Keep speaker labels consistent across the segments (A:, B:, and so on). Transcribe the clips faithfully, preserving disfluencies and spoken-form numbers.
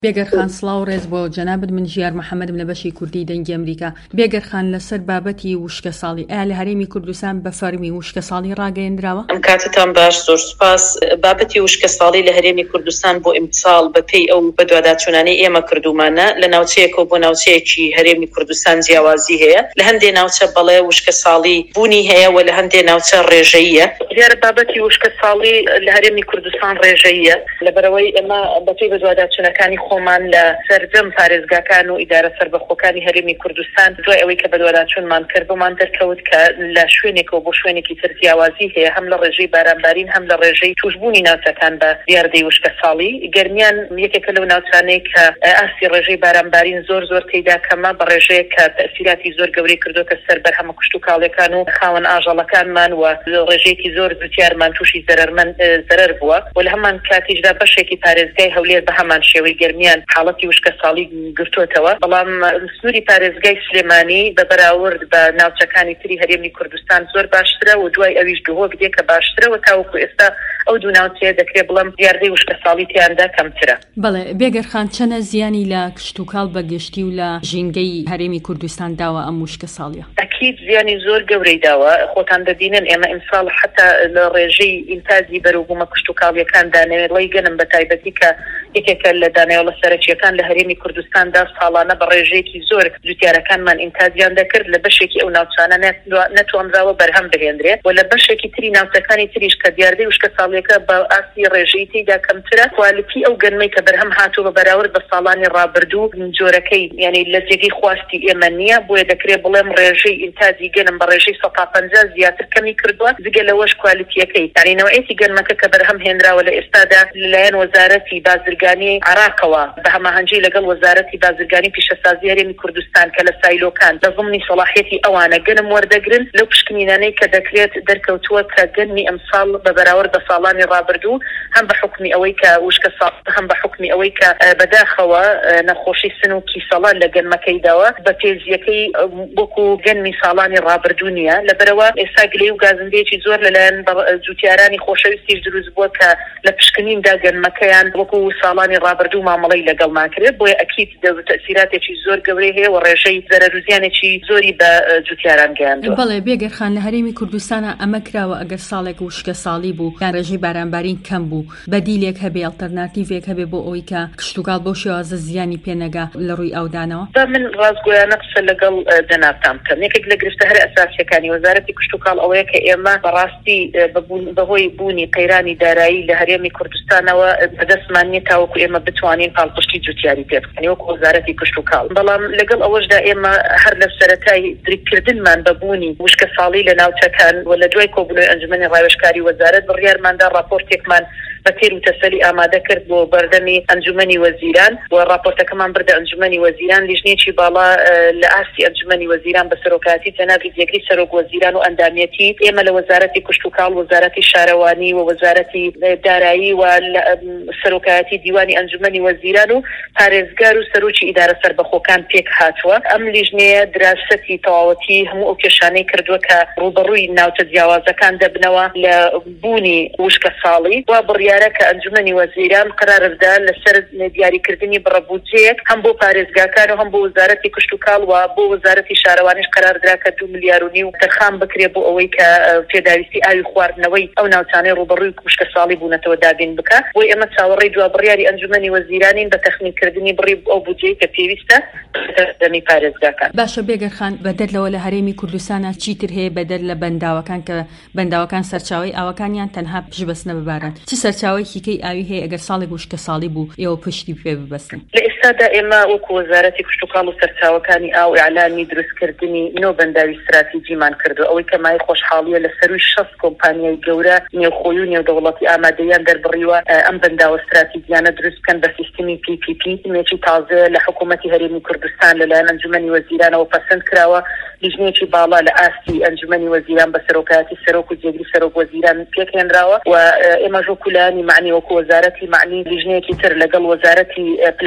A: بێگەر خان سڵاو ڕێز بۆ جەنابەت من ژیار محەممەدم لە بەشی کوردی دەنگی ئەمریکا. بێگەر خان لەسەر بابەتی وشکە ساڵی ئایا لە هەرێمی کوردستان بە فەرمی وشکە ساڵی ڕاگەیەندراوە؟
B: ئەم کاتتان باش، زۆر سوپاس. بابەتی وشکە ساڵی لە هەرێمی کوردستان بۆ ئیمساڵ بەپێی ئەو بەدواداچوونانەی ئێمە کردومانە لە ناوچەیەکەوە بۆ ناوچەیەکی هەرێمی کوردستان جیاوازی هەیە. لە هەندێک ناوچە بەڵێ وشکە ساڵی بوونی هەیە و لە هەندێک ناوچە ڕێژەیە. دیارە بابەتی وشکە ساڵی لە هەرێمی کوردستان ڕێژەیە لەبەرەوەی ئێمە بەپێی بەدواداچوونەکانی خۆمان لە سەرجەم پارێزگاکان و ئیدارە سەربەخۆکانی هەرێمی کوردستان دوای ئەوەی کە بەدواداچوونمان کرد بۆمان دەرکەوت کە لە شوێنێکەوە بۆ شوێنێکی تر جیاوازی هەیە، هەم لە ڕێژەی بارانبارین هەم لە ڕێژەی توشبوونی ناوچەکان بە دیاردەی وشکە ساڵی. گەرمیان یەکێکە لەو ناوچانەی کە ئاسی ڕێژەی بارانبارین زۆر زۆر تێیدا کەمە، بە ڕێژەیە کە تەسیراتی زۆر گەورەی کردو کە سەر بەرهەمە کوشت و کاڵەکان و خاوەن ئاژەڵەکانمان و ڕێژەیەکی زۆر زوتیارمان تووشی زەرەرمەند زەرەر بووە و لە هەمان کاتیشدا بەشێکی پارێزگای هەولێر بە هەمان شێوەی گەرمیان حاڵەتی وشکە ساڵی گرتوتەوە. بەڵام سنووری پارێزگای سلێمانی بە بەراورد بە ناوچەکانی تری هەرێمی کوردستان زۆر باشترە و دوای ئەویش دووهۆک دێکە باشترەوە تاوەکو ئێستا ئەو دوو ناوچەیە دەکرێت بڵێم دیاردەی وشکە ساڵی تیاندا کەمترە.
A: بەڵێ بێگەر خان چەنە زیانی لە کشت و کاڵ بەگشتی و لە ژینگەی هەرێمی کوردستان داوە ئەم وشکە ساڵیە؟
B: ئەکید زیانی زۆر گەورەی داوە. خۆتان دەبینن ئێمە ئیمساڵ حتا لە ڕێژەی ئینتاجی بەروبوومە کشت و کاڵیەکان دانەوێت لەی گەنم بە تایبەتی کە یەکێکە لە دانەوێڵە سەرەکیەکان لە هەرێمی کوردستاندا ساڵانە بە ڕێژەیەکی زۆر جوتیارەکانمان ئینتاجیان دەکرد لە بەشێکی ئەو ناوچانە نەتوانراوە بەرهەم بهێنرێت و لە بەشێکی تری ناوچەکانی تریش کە دیاردەی وشکە ساڵیەکە بە ئاسی ڕێژەی تێیدا کەمترە، کوالیتی ئەو گەنمەی کە بەرهەم هاتووە بە بەراورد بە ساڵانی ڕابردوو جۆرەکەی یعنی لە جێگەی خواستی ئێمە نییە، بۆیە دەکرێت بڵێم ڕێژەی ئینتاجی گەنم بە ڕێژەی سەد و پەنجا زیاتر کەمی کردووە جگە لەوەش کوالیتیەکەی یعنی نەوەیەکی گەنمەکە کە بەرهەم هێنراوە لە ئێستادا لەلایەن وەزارەتی بازرگانی عراقەوە بە هەماهەنگی لەگەڵ وەزارەتی بازرگانی پیشەسازی هەرێمی کوردستان کە لە سایلۆکان لە ضمنی سەڵاحیەتی ئەوانە گەنم وەردەگرن لەو پشکنینانەی کە دەکرێت دەرکەوتووە کە گەنمی ئەمساڵ بە بەراورد بە ساڵانی ڕابردوو هەم بە حکمی ئەوەی کە وشکە ساڵ هەم بە حکمی ئەوەی کە بەداخەوە نەخۆشی سن و کیسەڵان لە گەنمەکەیداوە بە پێزیەکەی وەکو گەنمی ساڵانی ڕابردوو نییە. لەبەرەوە ئێستا گلەی و گازندەیەکی زۆر لەلایەن جوتیارانی خۆشەویستیش دروست بووە کە لە پشکنیندا گەنمەکەیان وەکو ساڵانی ڕابردوو مامەڵەی لەگەڵ ناکرێت، بۆیە ئەکید تەسیراتێکی زۆر گەورەی هەیە و ڕێژەی زەرەرزیانێکی زۆری بە جوتیاران گەیاندووە.
A: بەڵێ بێگەر خان لە هەرێمی کوردستانە ئەمە کراوە ئەگەر ساڵێک وشکە ساڵی بوو یان ڕێژەی بارانبارین کەم بوو بەدیلێک هەبێ ئەڵتەرناتیڤێک هەبێ بۆ ئەوەی کە کشتوکاڵ بۆ شێوازە زیانی پێنەگا لە ڕووی ئەودانەوە؟
B: من ڕاستگۆیانە قسە لەگەڵ جەنابتان بکەم. یەکێک لە گرفتە هەر ئەساسیەکانی وەزارەتی کشتوکاڵ ئەوەیە کە ئێمە بەڕاستی بەهۆی بوونی قەیرانی دارایی لە هەرێمی کوردستانەوە بەدەستمان نیە تاوەکو ئێمە بتوانین پاڵپشتی جوتیاری پێ بکەین وەکو وەزارەتی کشتوکاڵ. بەڵام لەگەڵ ئەوەشدا ئێمە هەر لە سەرەتای دریکردنمان بە بوونی وشکە ساڵی لە ناوچەکان و لە دوای کۆبوونەوەی ئەنجومەنی ڕاوێژکاری وەزارەت بڕیارماندا راپۆرتێکمان بە تێر و تەسەلی ئامادە کرد بۆ بەردەمی ئەنجومەنی وەزیران و راپۆرتەکەمان بردە ئەنجومەنی وەزیران. لیژنێکی باڵا لە ئاستی ئەنجومەنی وەزیران بە سەرۆکاتی جەنابی جێگری سەرۆک وەزیران و ئەندامەتی ئێمە لە وەزارەتی کشتوکاڵ، وەزارەتی شارەوانی و وەزارەتی دارایی و سەرۆکایەتی دیوانی ئەنجومەنی وەزیران و پارێزگار و سەرۆکی ئیدارە سەربەخۆکان پێک هاتووە. ئەم لیژنەیە دراسەتی تەواوەتی هەموو ئەو کێشانەی کردووە کە ڕوبەڕووی ناوچە جیاوازەکان دەبنەوە لە بوونی وشکە ساڵی و بڕیارە کە ئەنجومەنی وەزیران قرارەدا لەسەر دیاریکردنی بڕەبوجەیەک هەم بۆ پارێزگاکان و هەم بۆ وەزارەتی کشتوکاڵ و بۆ وەزارەتی شارەوانیش قراردرا کە دوو ملیار و نیو تەرخان بکرێت بۆ ئەوەی کە پێداویستی ئاوی خواردنەوەی ئەو ناوچانەی ڕوبەڕووی وشکە ساڵی بوونەتەوە دابین بکە. بۆی ئێمە چاوەڕێی دوا بڕیاری ئەنجومەنی وەزیرانین بە تەخمینکردنی بڕی ئەو بودجەی کە پێویستە دەمی پارێزگاکان.
A: باشە بێگەر خان بەدەر لەوە لە هەرێمی کوردستانە چیتر هەیە بەدەر لە بەنداوەکان کە بەنداوەکان سەرچاوی ئاوەکانیان تەنها پشت بەستنە بباران چ سەرچاوەیەکی کەی ئاوی هەیە ئەگەر ساڵێک وشکە ساڵی بوو ئێوە پشتی پێ ببەستن؟
B: لە ئێستادا ئێمە وەکو وەزارەتی کشتوکاڵ و سەرچاوەکانی ئاو ئیعلامی دروستکردنی نۆ بەنداوی استراتیجیمان کردو ئەوەی کە مای خۆشحاڵیە لە سەروی شەست کۆمپانیای گەورە نێوخۆی و نێودەوڵەتی ئامادەیان دەربڕیوە ئەم بەنداوە استراتیجیانە دروست بکەن بە سیستمی پی پی پی تیمێکی تازە لە حکوومەتی هەرێمی کوردستان لەلایەن ئەنجومەنی وەزیرانەوە پەسەند کراوە. لیژنێکی باڵا لە ئاستی ئەنجومەنی وەزیران بە سەرۆکایەتی سەرۆک و جێگری سەرۆک وەزیران پێکهێنراوە و ئێمە ژۆکولانی معنی وەکو وەزارەتی معنی لیژنەیەکی تر لەگەڵ وەزارەتی پلاندانان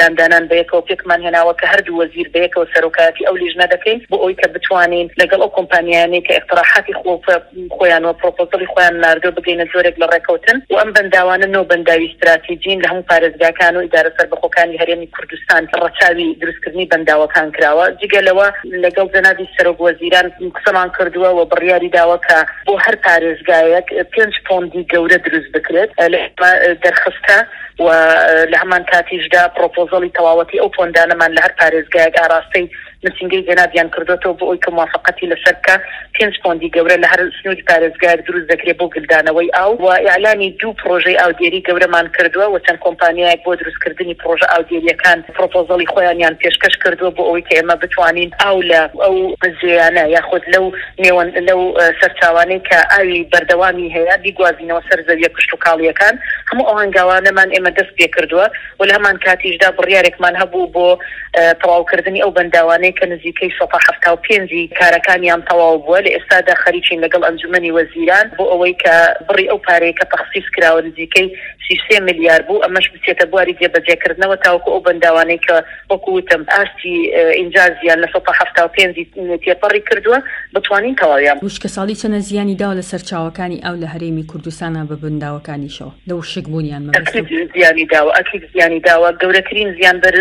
B: وەزیران بەیەکەوە پێکمان هێناوە کە هەردوو وەزیر بەیەکەوە سەرۆکایەتی ئەو لیژنە دەکەین بۆ ئەوەی کە بتوانین لەگەڵ ئەو کۆمپانیانەی کە اقتراحاتی خۆیان و پرۆپۆزەڵی خۆیان ناردۆ بگەینە زۆرێک لە ڕێکەوتن و ئەم بەنداوانە نەوە بەنداوی استراتیجین لە هەموو پارێزگاکان و ئیدارە سەربەخۆکانی هەرێمی کوردستان ڕەچاوی دروستکردنی بەنداوەکان کراوە. جگەلەوە لەگەڵ جەنابی سەرۆک وەزیران قسەمان کردووە و بڕیاری داوە کە بۆ هەر پارێزگایەک پێنج پۆندی گەورە دروست بکرێت لە دەرخستە و لە هەمان کاتیشدا پرۆپۆزەڵی تەواوەتی ئەو پۆندانەمان لە هەر پارێزگایەک ئاراستەی نسینگەی جەنابیان کردوێتەوە بۆ ئەوی کە موافقەتی لەسەر بکە پێنج پۆندی گەورە لە هەر سنووری پارێزگایەک دروست دەکرێت بۆ گلدانەوەی ئاو و ئیعلانی دوو پرۆژەی ئاودێری گەورەمان کردووە و چەند کۆمپانیایەک بۆ دروستکردنی پرۆژە ئاودێریەکان پرۆپۆزەڵی خۆیانیان پێشکەش کردووە بۆ ئەوەی کە ئێمە بتوانین ئاو لە ئەو زێیانە یاخود لەو نێوان لەو سەرچاوانەی کە ئاوی بەردەوامی هەیە بیگوازینەوە سەر زەویە کشت و کاڵیەکان هەموو ئەو هەنگاوانەمان ئێمە دەست پێ کردووە و لە هەمان کاتیشدا بڕیارێکمان هەبوو بۆ تەواوکردنی ئەو بەنداوانەی کە نزیکەی سەد و هەفتاد و پێنج کارەکانیان تەواو بووە. لە ئێستادا خەریکین لەگەڵ ئەنجومەنی وەزیران بۆ ئەوەی کە بڕی ئەو پارەیە کە تەخسیس کراوە نزیکەی سی و سێ ملیار بوو ئەمەش بچێتە بواری جێبەجێکردنەوە تاوەکو ئەو بەنداوانەی کە وەکو وتم ئاستی ئینجازیان لە سەد و هەفتاد و پێنج تێپەڕی کردووە بتوانین تەواویان.
A: وشکە ساڵی چەنە زیانی داوە لە سەرچاوەکانی ئەو لە هەرێمی کوردستانە بە بەنداوەکانیشەوە لە وشک بوونیان
B: زیانی داوە ئەکید زیانی داوە گەورەترین زیان بەر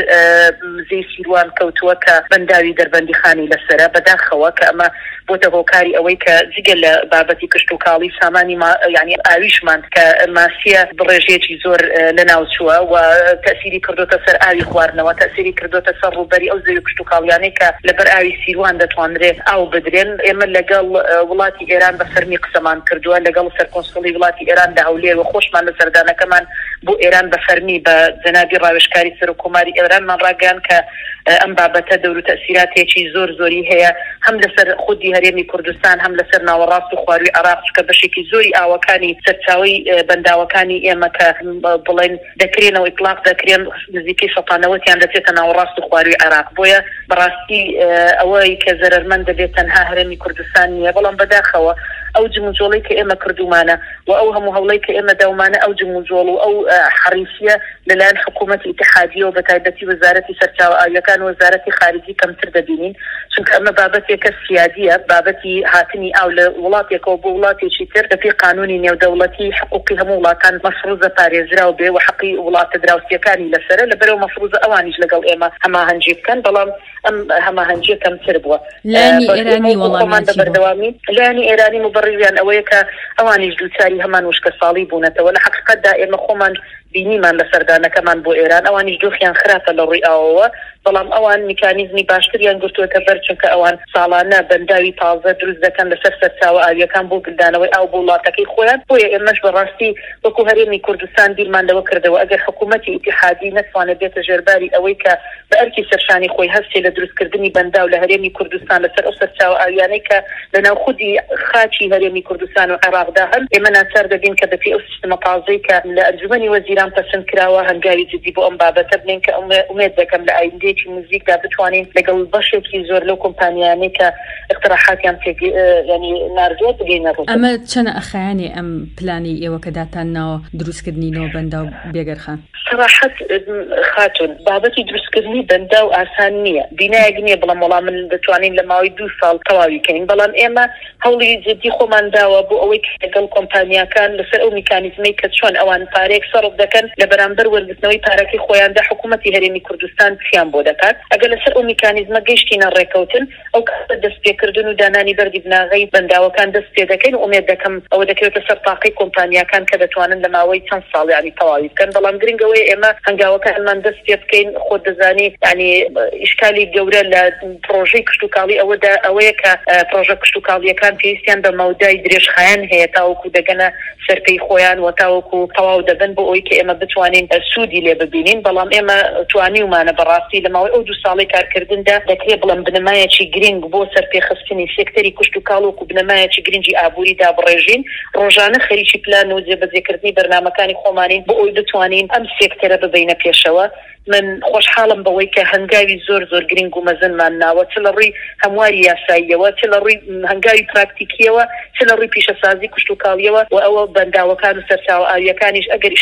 B: زەی سیروان کەوتووە کە بەنداوی دەربەندی خانی لەسرە بەداخەوە کە ئەمە بۆتە هۆکاری ئەوەی کە جگە لە بابەتی کشت و کاڵی سامانی یعنی ئاویشمان کە ماسیە بڕێژێکی زۆر لە ناوچووە و تەسیری کردوتە سەر ئاوی خواردنەوە تەسیری کردوتە سەر ڕووبەری ئەو زەوی کشت و کاڵیانەی کە لەبەر ئاوی سیروان دەتوانرێت ئاو بدرێن. ئێمە لەگەڵ وڵاتی ئێران بە فەرمی قسەمان کردووە لەگەڵ سەرکۆنسڵی وڵاتی ئێران دا هەولێر و خۆشمان لە سەردانەکەمان بۆ ئێران بە فەرمی بە جەنابی ڕاوێژکاری سەرۆکۆماری ئێرانمان ڕاگەیان کە ئەم بابەتە دەور و تەسیراتێکی زۆر زۆری هەیە هەم لەسەر خودی هەرێمی کوردستان هەم لەسەر ناوەڕاست و خواروی عێراق کە بەشێکی زۆری ئاوەکانی سەرچاوی بەنداوەکانی ئێمە کە بڵێن دەکرێنەوە ئیطلاق دەکرێن نزیکەی سەتانەوەتیان دەچێتە ناوەڕاست و خواروی عێراق. بۆیە بەڕاستی ئەوەی کە زەرەرمەند دەبێت تەنها هەرێمی کوردستان نییە بەڵام بەداخەوە ئەو جموجۆڵی کە ئێمە کردومانە و ئەو هەموو هەوڵەی کە ئێمە داومانە ئەو جموجۆڵ و ئەو حەریصیە لەلایەن حکوومەتی ئیتحادیە و بەتایبەتی وەزارەتی سەرچاوە ئاویەکان و وەزارەتی خارجی کەمتر دەبینین چونکە ئەمە بابەتێکە سیادیە بابەتی هاتنی ئاو لە وڵاتێکەوە بۆ وڵاتێکی تر بەپێی قانونی نێودەوڵەتی حقوقی هەموو وڵاتان مەفروضە پارێزراو بێ و حەقی وڵاتە دراوسیەکانی لەسەرە لەبەرەوە مەفروضە ئەوانیش لەگەڵ ئێمە هەماهەنگی بکەن بەڵام ئەم هەماهەنگیە کەمتر بووە.
A: لانی ئێرانی وەڵامان
B: بەردەوامی لانی ئێرانی مبڕیان ئەوەیە کە ئەوانیش دووچاری هەمان وشکە ساڵی بوونەتەوە لە حەقیقەتدا ئێمە خۆمان بینیمان لە سەردانەکەمان بۆ ئێران ئەوانیش دۆخیان خراپە لە ڕووی ئاوەوە بەڵام ئەوان میکانیزمی باشتریان گرتووەتە بەر چونکە ئەوان ساڵانە بەنداوی تازە دروست دەکەن لەسەر سەرچاوە ئاویەکان بۆ گلدانەوەی ئاو بۆ وڵاتەکەی خۆیان. بۆیە ئێمەش بەڕاستی وەکو هەرێمی کوردستان بیرمان لەوە کردەوە ئەگەر حکوومەتی ئیتحادی نەتوانێت بێتە ژێرباری ئەوەی کە بە ئەرکی سەرشانی خۆی هەستێ لە دروستکردنی بەنداو لە هەرێمی کوردستان لەسەر ئەو سەرچاوە ئاویانەی کە لەناو خودی خاچی هەرێمی کوردستان و عێراقدا هەن ئێمە ناچار دەبین کە بەپێی ئەو سیستەمە تازەی کە لە ئەنجومەنی وەزیران پەسەند کراوە هەنگاوی جدی بۆ ئەم بابەتە بنین کە ئومێد دەکەم لە ئایندەیەکی نزیکدا بتوانین لەگەڵ بەشێکی زۆر لەو کۆمپانیانەی کە اقتراحاتیان پێ ینی ناردووە بگەینە ڕوو.
A: ئەمە چەنە ئەخایانی ئەم پلانی ئێوە کە داتانناوە دروستکردنی نەوە بەنداو بێگەرخان؟
B: سەراحەت خاتون بابەتی دروستکردنی بەنداو ئاسان نییە بینایەک نییە بڵام وەڵام من دەتوانین لە ماوەی دوو ساڵ تەواوی کەین بەڵام ئێمە هەوڵی جدی خۆمان داوە بۆ ئەوەی لەگەڵ کۆمپانیاکان لەسەر ئەو میکانیزمەی کە چۆن ئەوان پارێک سەرف دەکەن لە بەرامبەر وەرگرتنەوەی پارەکەی خۆیاندا حکوومەتی هەرێمی کوردستان پشیان بۆ دەکات. ئەگەر لەسەر ئەو میکانیزمە گەیشتینە ڕێکەوتن ئەو کاتە دەست پێکردن و دانانی بەردی بناغەی بەنداوەکان دەست پێ دەکەین و ئومێد دەکەم ئەوە دەکەوێتە سەر تاقی کۆمپانیاکان کە دەتوانن لە ماوەی چەند ساڵ ینی تەواوی بکەن. بەڵام گرنگەوەی ئێمە هەنگاوەکانمان دەست پێ بکەین خۆ دەزانی ینی ئیشکالی گەورە لە پرۆژەی کشت و کاڵی ئەوەدا ئەوەیە کە پرۆژە کشت و کاڵیەکان پێویستیان بە مەودای درێژخایەن هەیە تاوەکو دەگەنە سەرپەی خۆیان و تاوەکو تەواو دەبن بۆ ئەوەی کە ئێمە بتوانین سوودی لێ ببینین. بەڵام ئێمە توانیومانە بەڕاستی لە ماوەی ئەو دوو ساڵی کارکردندا دەکرێت بڵم بنەمایەکی گرنگ بۆ سەرپێخستنی سێکتەری کشت و کاڵ و بنەمایەکی گرنگی ئابووری دابڕێژین ڕۆژانە خەریکی پلان و جێبەجێکردنی بەرنامەکانی خۆمانین بۆ ئەوی بتوانین ئەم سێکتەرە ببینە پێشەوە. من خۆشحاڵم بەوەی کە هەنگاوی زۆر زۆر گرنگ و مەزنمان ناوە چ لە ڕووی هەمواری یاساییەوە چ لە ڕووی هەنگاوی پراکتیکیەوە چ لە ڕووی پیشەسازی کشت و کاڵیەوە و ئەوە بەنداوەکان و سەرچاوە ئاویەکانیش ئەگەر ئینشاءالله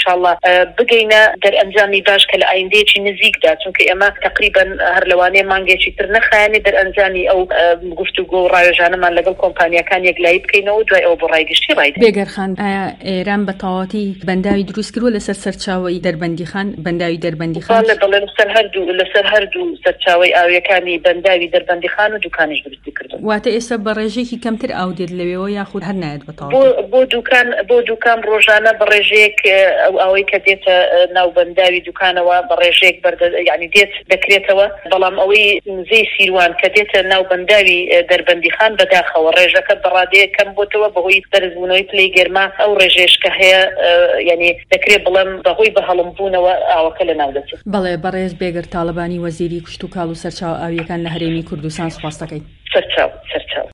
B: بگەینە دەرئەنجامی باش کە لە ئایندەیەکی نزیکدا، چونکە ئێمە تقریبا هەر لەوانەیە مانگێکی تر نەخایەنێ دەرئەنجامی ئەو گفتوگۆ و ڕاوێژانەمان لەگەڵ کۆمپانیەکان یەکلایی بکەینەوە دوای ئەو بۆ ڕایگەشتی ڕایدا.
A: بێگەرخان، ئایا ئێران بە تەواوەتی بەنداوی دروست کردووە لەسەر سەرچاوەی دەربەندیخان، بەنداوی دەربەندیخان؟
B: بەڵێ لەسەر هەردوو لەسەر هەردوو سەرچاوەی ئاویەکانی بەنداوی دەربەندیخان و دوکانیش دروستی کردو.
A: واتە ئێستا بە ڕێژێکی کەمتر ئاو دێت لەوێەوە یاخود هەر نایەت بە تەواو؟
B: بۆ دوکان بۆ دوکان ڕۆژانە بە ڕێژەیەک ئەو ئەوەی کە دێتە ناو بەنداوی دوکانەوە بە ڕێژەیەک بەردە یعنی دێت دەکرێتەوە، بەڵام ئەوەی نزەی سیروان کە دێتە ناو بەنداوی دەربەندیخان بەداخەوە ڕێژەکە بەڕادەیە کەم بۆتەوە بەهۆی بەرزبوونەوەی پلەی گەرما ئەو ڕێژێش کە هەیە یعنی دەکرێت بڵێم بەهۆی بە هەڵمبوونەوە ئاوەکە لە ناو دەچێت.
A: بەڵێ بەڕێز بێگەر تاڵبانی وەزیری کشت و کاڵ و سەرچاو ئاویەکان لە هەرێمی کوردستان سوپاس دەکەین.
B: سەرچاو سەرچاو